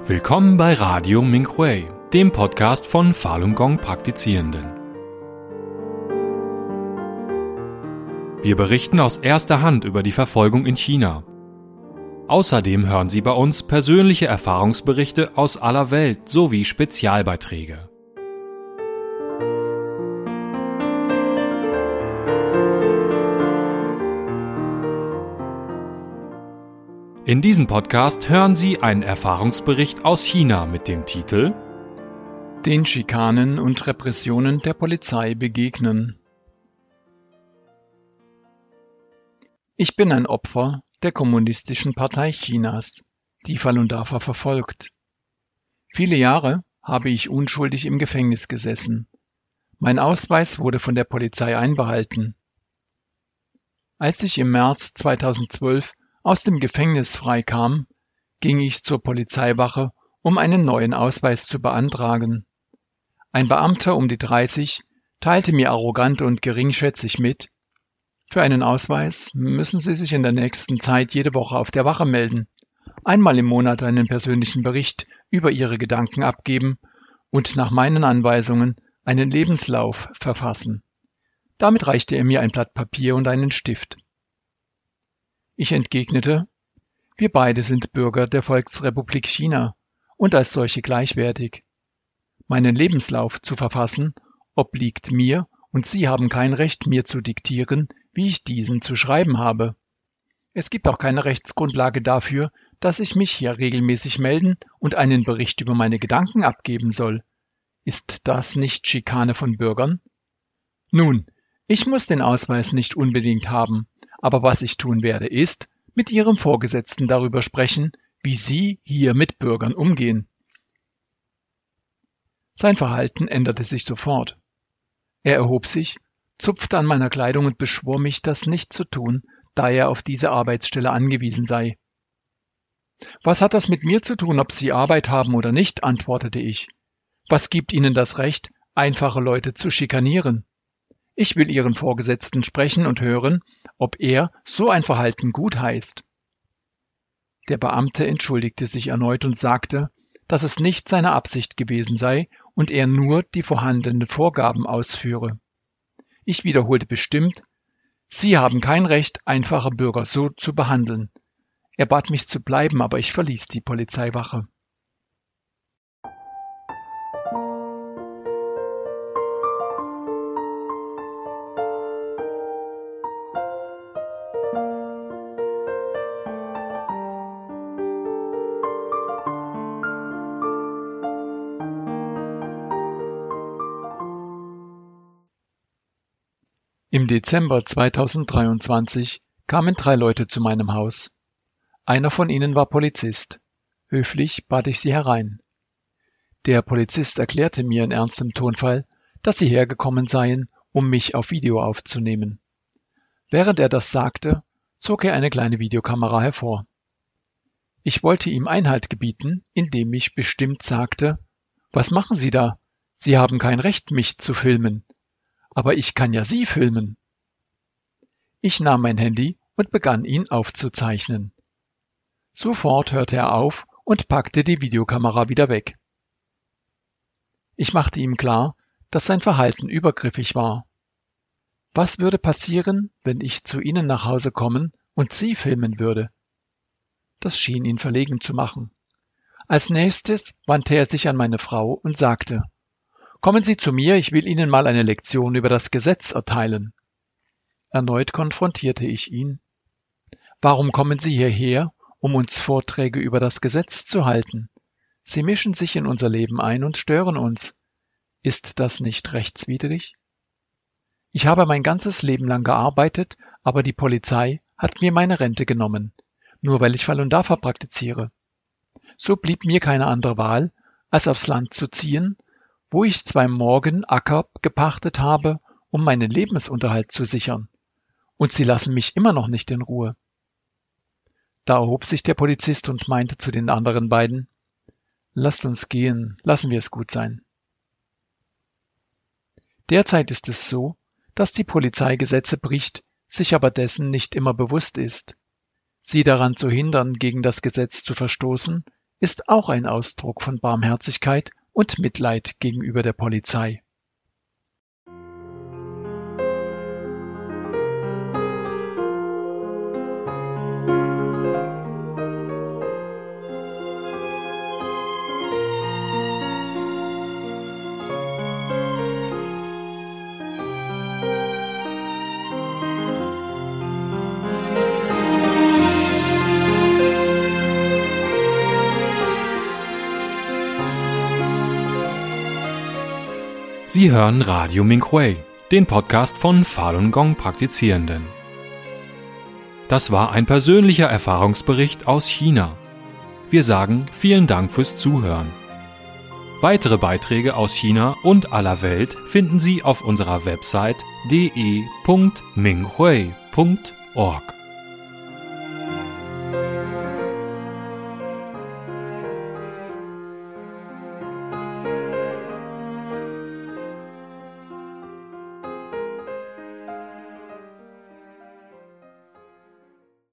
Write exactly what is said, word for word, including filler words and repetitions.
Willkommen bei Radio Minkwei, dem Podcast von Falun Gong Praktizierenden. Wir berichten aus erster Hand über die Verfolgung in China. Außerdem hören Sie bei uns persönliche Erfahrungsberichte aus aller Welt sowie Spezialbeiträge. In diesem Podcast hören Sie einen Erfahrungsbericht aus China mit dem Titel Den Schikanen und Repressionen der Polizei begegnen. Ich bin ein Opfer der Kommunistischen Partei Chinas, die Falun Dafa verfolgt. Viele Jahre habe ich unschuldig im Gefängnis gesessen. Mein Ausweis wurde von der Polizei einbehalten. Als ich im März zweitausendzwölf aus dem Gefängnis freikam, ging ich zur Polizeiwache, um einen neuen Ausweis zu beantragen. Ein Beamter um die dreißig teilte mir arrogant und geringschätzig mit: Für einen Ausweis müssen Sie sich in der nächsten Zeit jede Woche auf der Wache melden, einmal im Monat einen persönlichen Bericht über Ihre Gedanken abgeben und nach meinen Anweisungen einen Lebenslauf verfassen. Damit reichte er mir ein Blatt Papier und einen Stift. Ich entgegnete: Wir beide sind Bürger der Volksrepublik China und als solche gleichwertig. Meinen Lebenslauf zu verfassen obliegt mir und Sie haben kein Recht, mir zu diktieren, wie ich diesen zu schreiben habe. Es gibt auch keine Rechtsgrundlage dafür, dass ich mich hier regelmäßig melden und einen Bericht über meine Gedanken abgeben soll. Ist das nicht Schikane von Bürgern? Nun, ich muss den Ausweis nicht unbedingt haben. Aber was ich tun werde, ist, mit Ihrem Vorgesetzten darüber sprechen, wie Sie hier mit Bürgern umgehen. Sein Verhalten änderte sich sofort. Er erhob sich, zupfte an meiner Kleidung und beschwor mich, das nicht zu tun, da er auf diese Arbeitsstelle angewiesen sei. Was hat das mit mir zu tun, ob Sie Arbeit haben oder nicht, antwortete ich. Was gibt Ihnen das Recht, einfache Leute zu schikanieren? Ich will Ihren Vorgesetzten sprechen und hören, ob er so ein Verhalten gutheißt. Der Beamte entschuldigte sich erneut und sagte, dass es nicht seine Absicht gewesen sei und er nur die vorhandenen Vorgaben ausführe. Ich wiederholte bestimmt: Sie haben kein Recht, einfache Bürger so zu behandeln. Er bat mich zu bleiben, aber ich verließ die Polizeiwache. Im Dezember zweitausenddreiundzwanzig kamen drei Leute zu meinem Haus. Einer von ihnen war Polizist. Höflich bat ich sie herein. Der Polizist erklärte mir in ernstem Tonfall, dass sie hergekommen seien, um mich auf Video aufzunehmen. Während er das sagte, zog er eine kleine Videokamera hervor. Ich wollte ihm Einhalt gebieten, indem ich bestimmt sagte: Was machen Sie da? Sie haben kein Recht, mich zu filmen. Aber ich kann ja Sie filmen. Ich nahm mein Handy und begann, ihn aufzuzeichnen. Sofort hörte er auf und packte die Videokamera wieder weg. Ich machte ihm klar, dass sein Verhalten übergriffig war. Was würde passieren, wenn ich zu Ihnen nach Hause kommen und Sie filmen würde? Das schien ihn verlegen zu machen. Als nächstes wandte er sich an meine Frau und sagte: Kommen Sie zu mir, ich will Ihnen mal eine Lektion über das Gesetz erteilen. Erneut konfrontierte ich ihn. Warum kommen Sie hierher, um uns Vorträge über das Gesetz zu halten? Sie mischen sich in unser Leben ein und stören uns. Ist das nicht rechtswidrig? Ich habe mein ganzes Leben lang gearbeitet, aber die Polizei hat mir meine Rente genommen, nur weil ich Falun Dafa praktiziere. So blieb mir keine andere Wahl, als aufs Land zu ziehen, wo ich zwei Morgen Acker gepachtet habe, um meinen Lebensunterhalt zu sichern. Und sie lassen mich immer noch nicht in Ruhe. Da erhob sich der Polizist und meinte zu den anderen beiden: Lasst uns gehen, lassen wir es gut sein. Derzeit ist es so, dass die Polizei Gesetze bricht, sich aber dessen nicht immer bewusst ist. Sie daran zu hindern, gegen das Gesetz zu verstoßen, ist auch ein Ausdruck von Barmherzigkeit und Mitleid gegenüber der Polizei. Sie hören Radio Minhui, den Podcast von Falun Gong Praktizierenden. Das war ein persönlicher Erfahrungsbericht aus China. Wir sagen vielen Dank fürs Zuhören. Weitere Beiträge aus China und aller Welt finden Sie auf unserer Website d e punkt minghui punkt org.